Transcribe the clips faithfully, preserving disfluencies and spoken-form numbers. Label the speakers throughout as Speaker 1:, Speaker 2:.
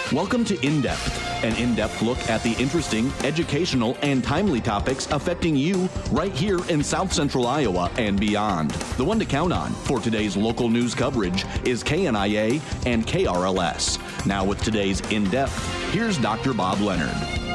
Speaker 1: Welcome to In Depth, an in-depth look at the interesting, educational, and timely topics affecting you right here in South Central Iowa and beyond. The one to count on for today's local news coverage is K N I A and K R L S. Now with today's In Depth, here's Doctor Bob Leonard.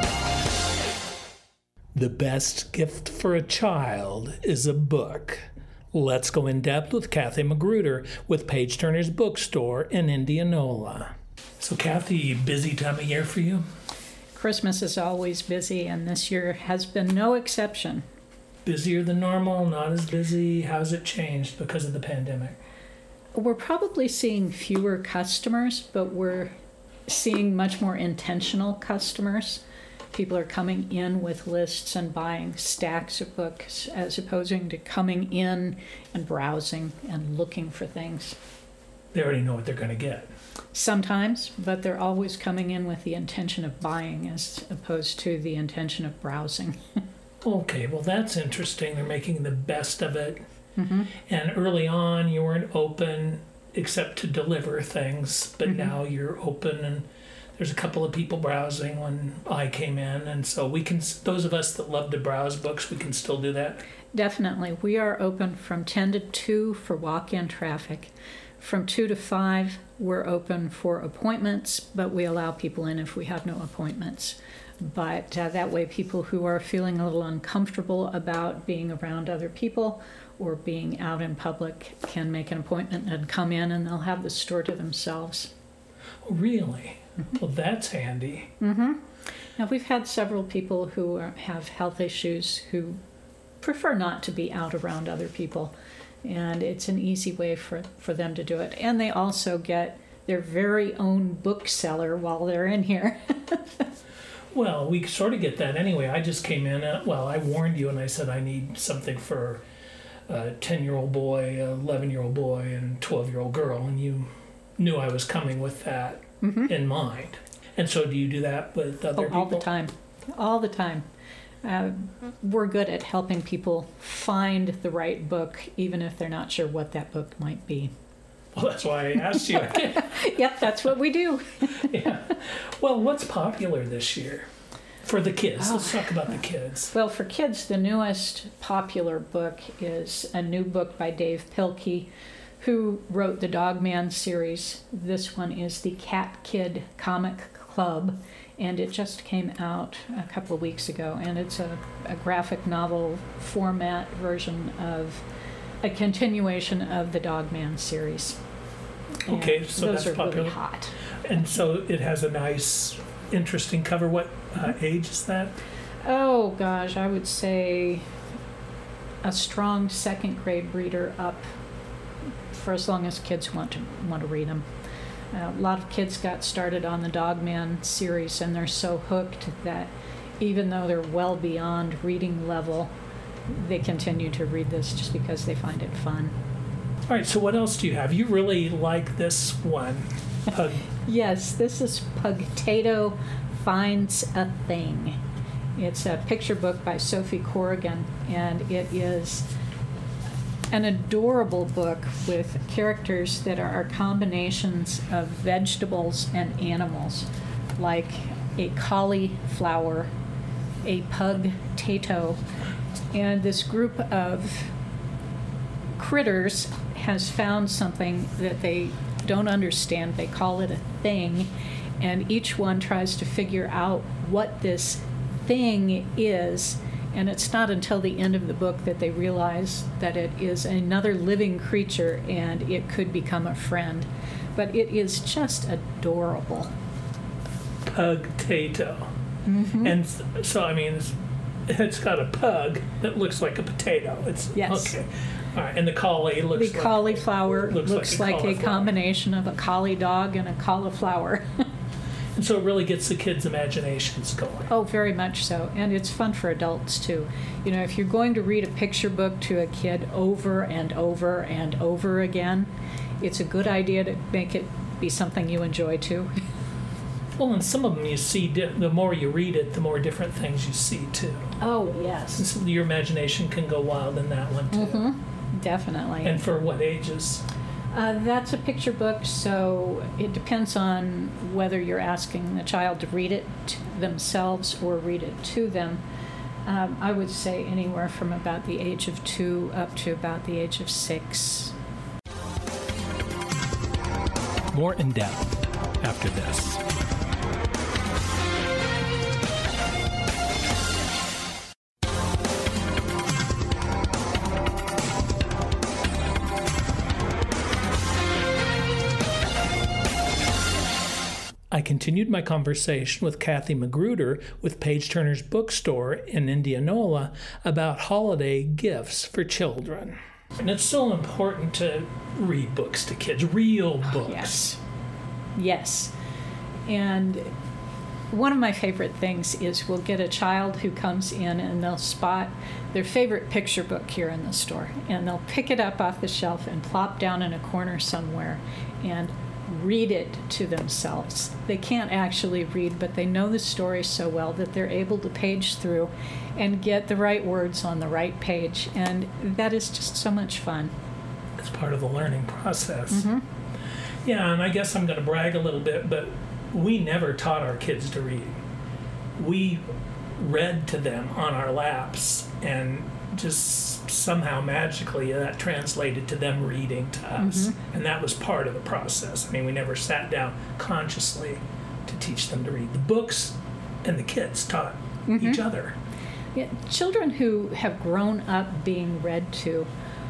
Speaker 2: The best gift for a child is a book. Let's go in depth with Kathy Magruder with Page Turner's Bookstore in Indianola. So Kathy, busy time of year for you?
Speaker 3: Christmas is always busy, and this year has been no exception.
Speaker 2: Busier than normal, not as busy? How's it changed because of the pandemic?
Speaker 3: We're probably seeing fewer customers, but we're seeing much more intentional customers. People are coming in with lists and buying stacks of books as opposed to coming in and browsing and looking for things.
Speaker 2: They already know what they're going to get.
Speaker 3: Sometimes, but they're always coming in with the intention of buying as opposed to the intention of browsing.
Speaker 2: Okay, well that's interesting. They're making the best of it.
Speaker 3: Mm-hmm.
Speaker 2: And early on you weren't open except to deliver things, but mm-hmm. now you're open and there's a couple of people browsing when I came in, and so we can, those of us that love to browse books, we can still do that.
Speaker 3: Definitely. We are open from ten to two for walk-in traffic. From two to five, we're open for appointments, but we allow people in if we have no appointments. But uh, that way people who are feeling a little uncomfortable about being around other people or being out in public can make an appointment and come in, and they'll have the store to themselves.
Speaker 2: Oh, really? Mm-hmm. Well, that's handy.
Speaker 3: Mm-hmm. Now, we've had several people who are, have health issues who prefer not to be out around other people. And it's an easy way for, for them to do it. And they also get their very own bookseller while they're in here.
Speaker 2: Well, we sort of get that anyway. I just came in, uh, well, I warned you and I said I need something for a ten-year-old boy, an eleven-year-old boy, and a twelve-year-old girl. And you knew I was coming with that mm-hmm. in mind. And so do you do that with other
Speaker 3: oh,
Speaker 2: people?
Speaker 3: All the time. All the time. Uh, we're good at helping people find the right book, even if they're not sure what that book might be.
Speaker 2: Well, that's why I asked you.
Speaker 3: Yep, that's what we do.
Speaker 2: Yeah. Well, what's popular this year for the kids?
Speaker 3: Oh.
Speaker 2: Let's talk about the kids.
Speaker 3: Well, for kids, the newest popular book is a new book by Dave Pilkey, who wrote the Dog Man series. This one is the Cat Kid Comic Club. And it just came out a couple of weeks ago, and it's a, a graphic novel format version of a continuation of the Dog Man series. And
Speaker 2: okay, so
Speaker 3: those
Speaker 2: that's
Speaker 3: are
Speaker 2: popular.
Speaker 3: Really hot.
Speaker 2: And so it has a nice, interesting cover. What uh, age is that?
Speaker 3: Oh gosh, I would say a strong second grade reader up, for as long as kids want to want to read them. Uh, a lot of kids got started on the Dog Man series, and they're so hooked that even though they're well beyond reading level, they continue to read this just because they find it fun.
Speaker 2: All right, so what else do you have? You really like this one, Pug.
Speaker 3: Yes, this is Pugtato Finds a Thing. It's a picture book by Sophie Corrigan, and it is an adorable book with characters that are combinations of vegetables and animals, like a cauliflower, a pugtato, and this group of critters has found something that they don't understand. They call it a thing, and each one tries to figure out what this thing is. And it's not until the end of the book that they realize that it is another living creature and it could become a friend. But it is just adorable.
Speaker 2: Pugtato. Mm-hmm. And so, I mean, it's, it's got a pug that looks like a potato. It's
Speaker 3: yes.
Speaker 2: Okay. All right. And the collie looks
Speaker 3: the
Speaker 2: like...
Speaker 3: cauliflower
Speaker 2: looks,
Speaker 3: looks
Speaker 2: like,
Speaker 3: like,
Speaker 2: a,
Speaker 3: like a combination of a collie dog and a cauliflower.
Speaker 2: And so it really gets the kids' imaginations going.
Speaker 3: Oh, very much so. And it's fun for adults, too. You know, if you're going to read a picture book to a kid over and over and over again, it's a good idea to make it be something you enjoy, too.
Speaker 2: Well, and some of them you see, the more you read it, the more different things you see, too.
Speaker 3: Oh, yes.
Speaker 2: And so your imagination can go wild in that one, too.
Speaker 3: Mm-hmm. Definitely.
Speaker 2: And for what ages?
Speaker 3: Uh, that's a picture book, so it depends on whether you're asking the child to read it t- themselves or read it to them. Um, I would say anywhere from about the age of two up to about the age of six.
Speaker 4: More in depth after this.
Speaker 2: I continued my conversation with Kathy Magruder with Page Turner's Bookstore in Indianola about holiday gifts for children. And it's so important to read books to kids, real books.
Speaker 3: Yes. Yes. And one of my favorite things is we'll get a child who comes in and they'll spot their favorite picture book here in the store. And they'll pick it up off the shelf and plop down in a corner somewhere and read it to themselves. They can't actually read, but they know the story so well that they're able to page through and get the right words on the right page. And that is just so much fun.
Speaker 2: It's part of the learning process.
Speaker 3: Mm-hmm.
Speaker 2: Yeah, and I guess I'm going to brag a little bit, but we never taught our kids to read. We read to them on our laps, and just somehow magically that translated to them reading to us. Mm-hmm. And that was part of the process. I mean, we never sat down consciously to teach them to read. The books and the kids taught mm-hmm. each other.
Speaker 3: Yeah, children who have grown up being read to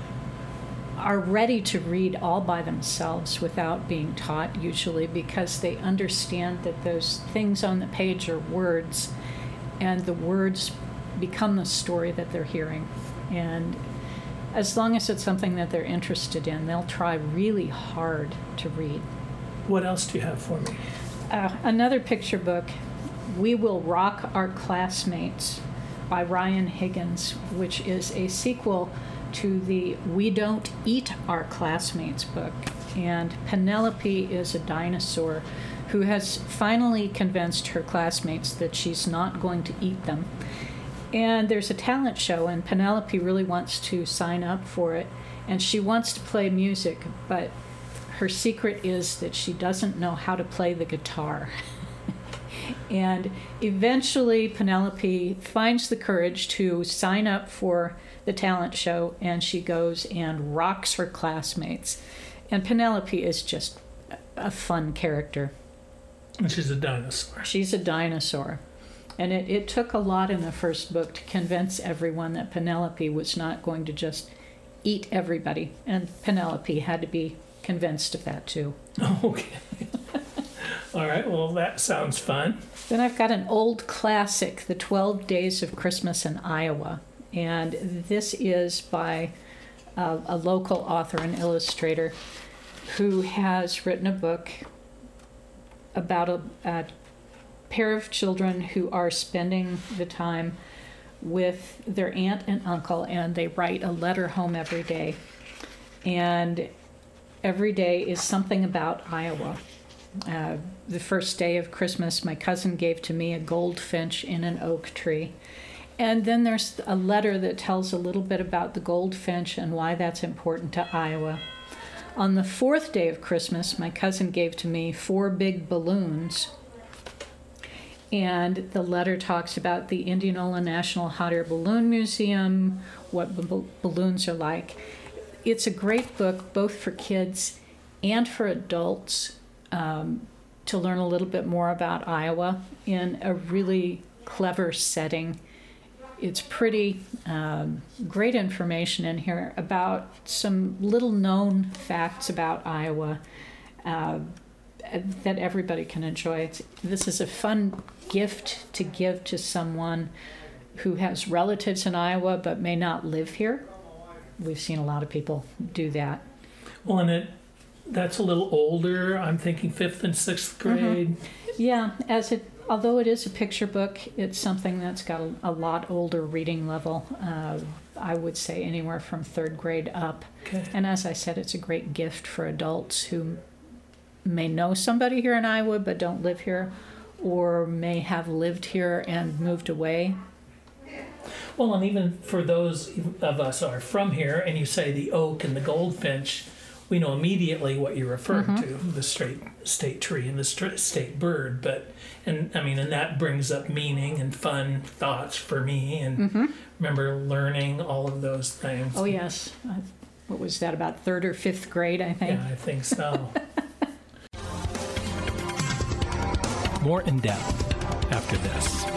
Speaker 3: are ready to read all by themselves without being taught, usually, because they understand that those things on the page are words, and the words become the story that they're hearing. And as long as it's something that they're interested in, they'll try really hard to read.
Speaker 2: What else do you have for me?
Speaker 3: Uh, another picture book, We Will Rock Our Classmates by Ryan Higgins, which is a sequel to the We Don't Eat Our Classmates book. And Penelope is a dinosaur who has finally convinced her classmates that she's not going to eat them. And there's a talent show, and Penelope really wants to sign up for it. And she wants to play music, but her secret is that she doesn't know how to play the guitar. And eventually Penelope finds the courage to sign up for the talent show, and she goes and rocks her classmates. And Penelope is just a fun character.
Speaker 2: And she's a dinosaur.
Speaker 3: She's a dinosaur. And it, it took a lot in the first book to convince everyone that Penelope was not going to just eat everybody. And Penelope had to be convinced of that, too.
Speaker 2: Okay. All right, well, that sounds fun.
Speaker 3: Then I've got an old classic, The twelve Days of Christmas in Iowa. And this is by uh, a local author and illustrator who has written a book about a, a pair of children who are spending the time with their aunt and uncle, and they write a letter home every day. And every day is something about Iowa. Uh, the first day of Christmas, my cousin gave to me a goldfinch in an oak tree. And then there's a letter that tells a little bit about the goldfinch and why that's important to Iowa. On the fourth day of Christmas, my cousin gave to me four big balloons. And the letter talks about the Indianola National Hot Air Balloon Museum, what b- balloons are like. It's a great book, both for kids and for adults, um, to learn a little bit more about Iowa in a really clever setting. It's pretty um, great information in here about some little known facts about Iowa uh, that everybody can enjoy. It's, this is a fun gift to give to someone who has relatives in Iowa but may not live here. We've seen a lot of people do that.
Speaker 2: Well, and it that's a little older. I'm thinking fifth and sixth grade.
Speaker 3: Mm-hmm. Yeah, as it although it is a picture book, it's something that's got a, a lot older reading level. Uh, I would say anywhere from third grade up.
Speaker 2: Okay.
Speaker 3: And as I said, it's a great gift for adults who may know somebody here in Iowa but don't live here, or may have lived here and moved away.
Speaker 2: Well, and even for those of us who are from here, and you say the oak and the goldfinch, we know immediately what you're referring
Speaker 3: Mm-hmm.
Speaker 2: to, the straight state tree and the straight state bird. But, and I mean, and that brings up meaning and fun thoughts for me. And
Speaker 3: Mm-hmm.
Speaker 2: remember learning all of those things.
Speaker 3: Oh, yes. Uh, What was that, about third or fifth grade, I think?
Speaker 2: Yeah, I think so.
Speaker 4: More in depth after this.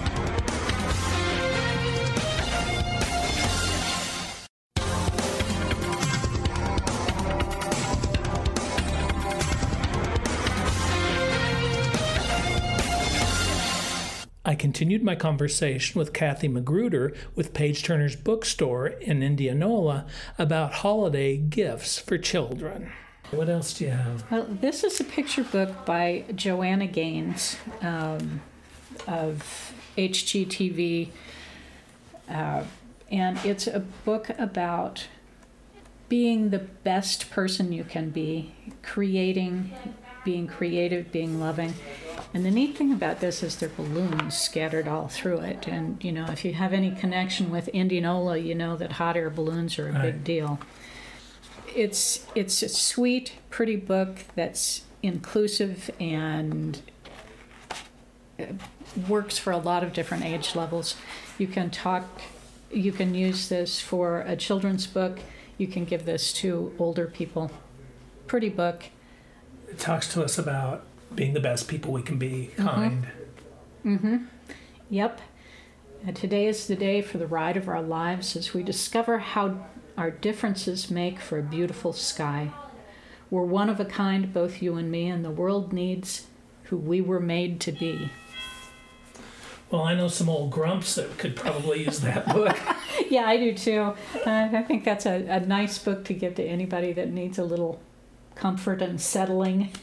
Speaker 2: I continued my conversation with Kathy Magruder with Page Turner's bookstore in Indianola about holiday gifts for children. What else do you have?
Speaker 3: Well, this is a picture book by Joanna Gaines um, of H G T V, uh, and it's a book about being the best person you can be, creating, being creative, being loving. And the neat thing about this is there are balloons scattered all through it. And, you know, if you have any connection with Indianola, you know that hot air balloons are a
Speaker 2: Right.
Speaker 3: big deal. It's it's a sweet, pretty book that's inclusive and uh, works for a lot of different age levels. You can talk, you can use this for a children's book. You can give this to older people. Pretty book.
Speaker 2: It talks to us about being the best people we can be, kind.
Speaker 3: Mm-hmm. Yep. And today is the day for the ride of our lives as we discover how our differences make for a beautiful sky. We're one of a kind, both you and me, and the world needs who we were made to be.
Speaker 2: Well, I know some old grumps that could probably use that book.
Speaker 3: Yeah, I do too. Uh, I think that's a, a nice book to give to anybody that needs a little comfort and settling.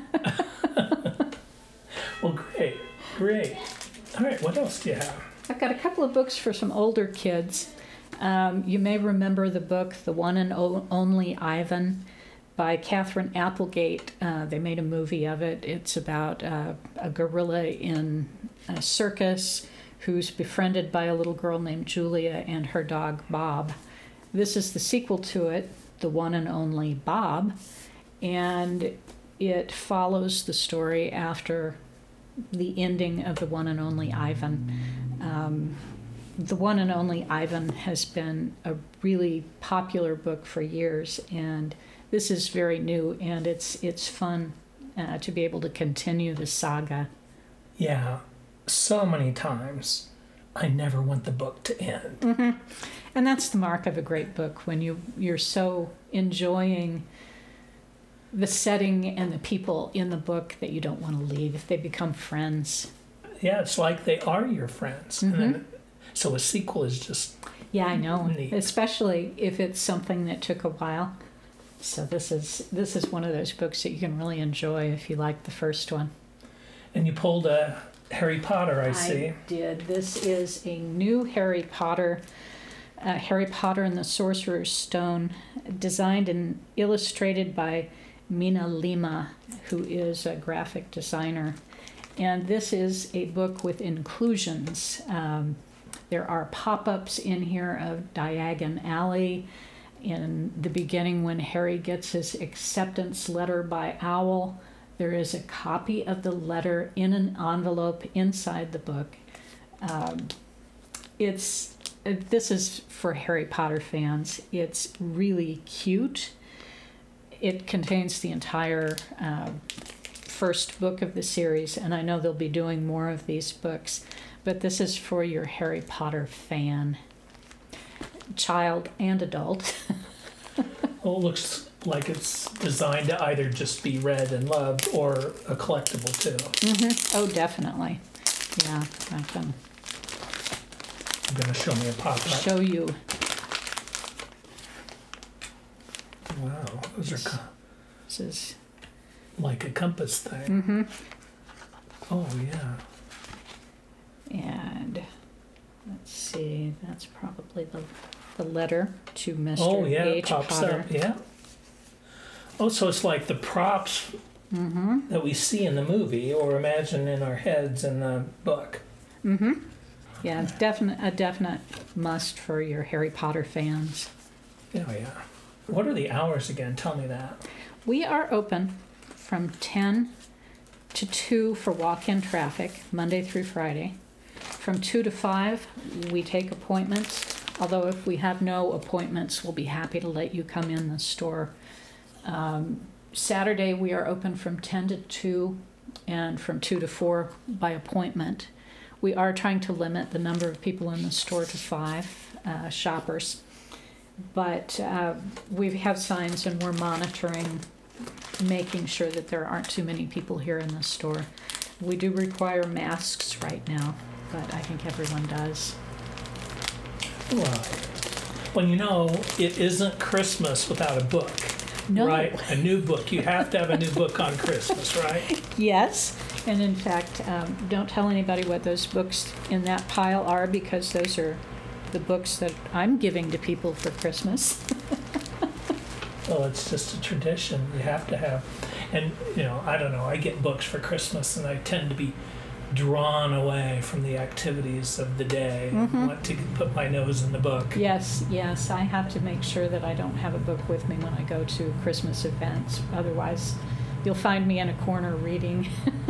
Speaker 2: Well, great, great. All right, what else do you have?
Speaker 3: I've got a couple of books for some older kids. Um, you may remember the book, The One and o- Only Ivan, by Catherine Applegate. Uh, they made a movie of it. It's about uh, a gorilla in a circus who's befriended by a little girl named Julia and her dog Bob. This is the sequel to it, The One and Only Bob, and it follows the story after the ending of The One and Only Ivan. Um, The One and Only Ivan has been a really popular book for years, and this is very new, and it's it's fun uh, to be able to continue the saga.
Speaker 2: Yeah, so many times I never want the book to end.
Speaker 3: Mm-hmm. And that's the mark of a great book, when you, you're so enjoying the setting and the people in the book that you don't want to leave. They become friends.
Speaker 2: Yeah, it's like they are your friends.
Speaker 3: Mm-hmm.
Speaker 2: And then, so a sequel is just
Speaker 3: Yeah, I know,
Speaker 2: neat.
Speaker 3: especially if it's something that took a while. So this is this is one of those books that you can really enjoy if you like the first one.
Speaker 2: And you pulled a Harry Potter, I see.
Speaker 3: I did. This is a new Harry Potter, uh, Harry Potter and the Sorcerer's Stone, designed and illustrated by Mina Lima, who is a graphic designer. And this is a book with inclusions. Um, there are pop-ups in here of Diagon Alley. In the beginning, when Harry gets his acceptance letter by Owl, there is a copy of the letter in an envelope inside the book. Um, it's this is for Harry Potter fans. It's really cute. It contains the entire uh, first book of the series, and I know they'll be doing more of these books, but this is for your Harry Potter fan, child and adult.
Speaker 2: Well, it looks like it's designed to either just be read and loved or a collectible too.
Speaker 3: Mm-hmm. Oh, definitely. Yeah, I can
Speaker 2: You're going to show me a pop-up.
Speaker 3: show you.
Speaker 2: Wow, those are co-
Speaker 3: This is
Speaker 2: like a compass thing.
Speaker 3: mm-hmm.
Speaker 2: Oh, yeah.
Speaker 3: And let's see, that's probably the the letter to Mister
Speaker 2: Oh, yeah, it
Speaker 3: H.
Speaker 2: pops
Speaker 3: Potter.
Speaker 2: up. Yeah. Oh, so it's like the props
Speaker 3: Mm-hmm.
Speaker 2: that we see in the movie or imagine in our heads in the book.
Speaker 3: Mm-hmm. Yeah, definite a definite must for your Harry Potter fans.
Speaker 2: Oh, yeah. What are the hours again? Tell me that.
Speaker 3: We are open from ten to two for walk-in traffic, Monday through Friday. From two to five, we take appointments, although if we have no appointments, we'll be happy to let you come in the store. Um, Saturday, we are open from ten to two and from two to four by appointment. We are trying to limit the number of people in the store to five uh, shoppers, but uh, we have signs and we're monitoring, making sure that there aren't too many people here in the store. We do require masks right now, but I think everyone does.
Speaker 2: Well, well, you know, it isn't Christmas without a book.
Speaker 3: No.
Speaker 2: Right? A new book. You have to have a new book on Christmas, right?
Speaker 3: Yes, and in fact, um, don't tell anybody what those books in that pile are, because those are the books that I'm giving to people for Christmas.
Speaker 2: Well, it's just a tradition. You have to have, and you know, I don't know, I get books for Christmas and I tend to be drawn away from the activities of the day
Speaker 3: Mm-hmm.
Speaker 2: and want to put my nose in the book.
Speaker 3: Yes, yes, I have to make sure that I don't have a book with me when I go to Christmas events. Otherwise, you'll find me in a corner reading.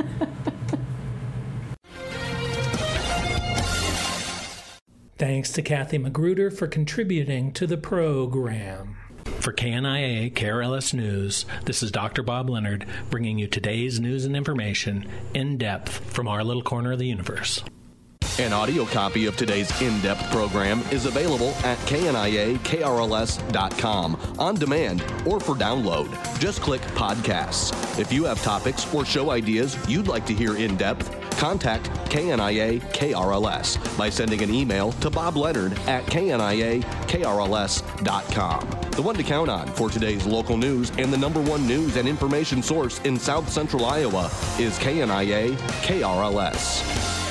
Speaker 2: Thanks to Kathy Magruder for contributing to the program.
Speaker 4: For K N I A K R L S News, this is Doctor Bob Leonard bringing you today's news and information in depth from our little corner of the universe.
Speaker 1: An audio copy of today's in-depth program is available at K N I A K R L S dot com on demand or for download. Just click podcasts. If you have topics or show ideas you'd like to hear in depth, contact K N I A K R L S by sending an email to Bob Leonard at K N I A K R L S dot com. The one to count on for today's local news and the number one news and information source in South Central Iowa is K N I A K R L S.